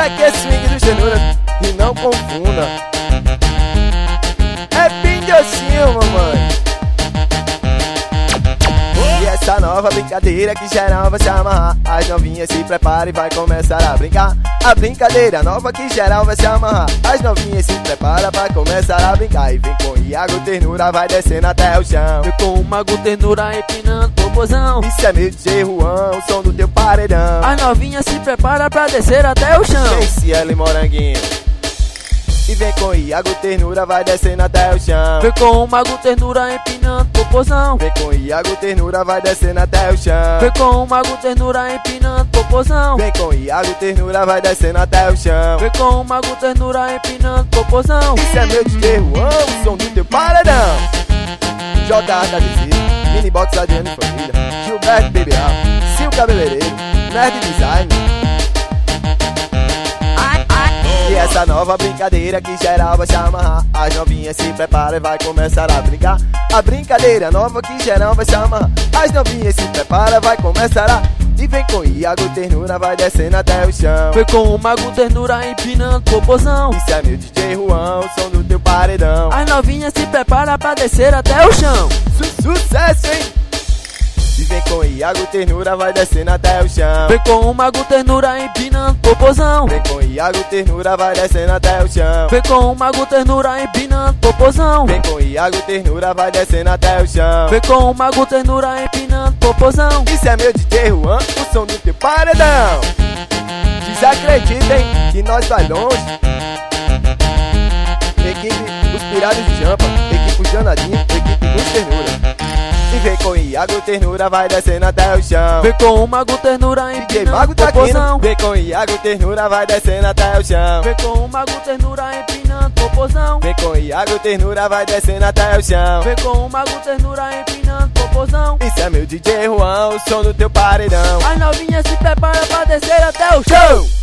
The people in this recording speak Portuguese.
Aqui é swing dos ternura e não confunda. É bem docinho, mamãe. E essa nova brincadeira que geral vai se amarrar. As novinhas se preparam e vai começar a brincar. A brincadeira nova que geral vai se amarrar. As novinhas se preparam pra começar a brincar. E vem com Iago Ternura, vai descendo até o chão. Vem com o Mago Ternura empinando popozão. Isso é meu DJ Juan, o som do teu paredão. As novinhas se preparam pra descer até o chão. Vem Cielo e Moranguinho. E vem com Iago Ternura, vai descendo até o chão. Vem com o Mago Ternura empinando popozão. Vem com Iago Ternura, vai descendo até o chão. Vem com o Mago Ternura empinando popozão. Vem com Iago Ternura, vai descendo até o chão. Vem com o Mago Ternura empinando popozão. Isso é meu DJ Juan, o som do teu paredão. J da Desira, Minibox Adriano e Família, Gilberto BBA, Sil Cabeleireiro, Nerd Design. E essa nova brincadeira que geral vai se amarrar. As novinhas se preparam e vai começar a brincar. A brincadeira nova que geral vai se amarrar. As novinhas se preparam e vai começar a... E vem com Iago Ternura, vai descendo até o chão. Vem com o Mago Ternura empinando popozão. Isso é meu DJ Juan, o som do teu paredão. As novinhas se preparam pra descer até o chão. Sucesso, hein? E vem com Iago Ternura, vai descendo até o chão. Vem com o Mago Ternura empinando popozão. Vem com Iago Ternura, vai descendo até o chão. Vem com o Mago Ternura empinando popozão. Vem com Iago Ternura, vai descendo até o chão. Vem com o Mago Ternura empinando popozão. Isso é meu DJ Juan, o som do teu paredão. Desacreditem que nós vai longe. Equipe Os Pirados de Jampa, equipe Os Danadinhos, equipe Dos Ternura. E vem com Iago Ternura, vai descendo até o chão. Vem com o Mago Ternura DJ empinando Mago tá aqui. popozão. Vem com Iago Ternura, vai descendo até o chão. Vem com o Mago Ternura empinando popozão. Vem com Iago Ternura, vai descendo até o chão. Vem com o Mago Ternura empinando popozão. Isso é meu DJ Juan, o som do teu paredão. As novinhas se preparam pra descer até o chão.